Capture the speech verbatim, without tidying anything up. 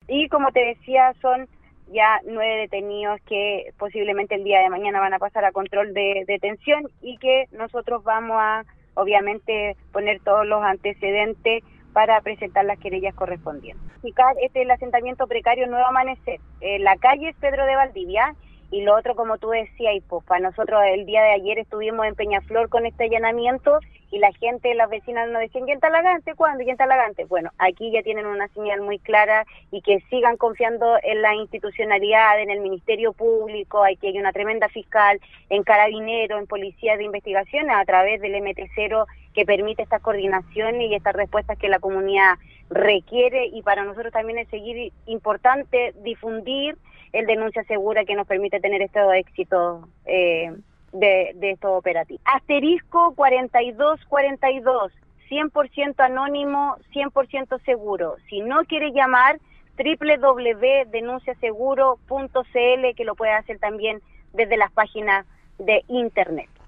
Y como te decía, son ya nueve detenidos que posiblemente el día de mañana van a pasar a control de detención y que nosotros vamos a, obviamente, poner todos los antecedentes para presentar las querellas correspondientes. Este es el asentamiento precario Nuevo Amanecer. Eh, la calle es Pedro de Valdivia y lo otro, como tú decías, y pues para nosotros el día de ayer estuvimos en Peñaflor con este allanamiento y la gente, las vecinas nos decían, ¿y en Talagante? ¿Cuándo? ¿Y en Talagante? Bueno, aquí ya tienen una señal muy clara y que sigan confiando en la institucionalidad, en el Ministerio Público, hay que hay una tremenda fiscal, en Carabineros, en Policía de Investigación, a través del M T cero que permite estas coordinaciones y estas respuestas que la comunidad requiere, y para nosotros también es seguir importante difundir el Denuncia Segura que nos permite tener estos éxitos eh, de, de estos operativos. Asterisco cuarenta y dos cuarenta y dos, cien por ciento anónimo, cien por ciento seguro. Si no quiere llamar, doble u doble u doble u punto denuncia seguro punto c l, que lo puede hacer también desde las páginas de internet.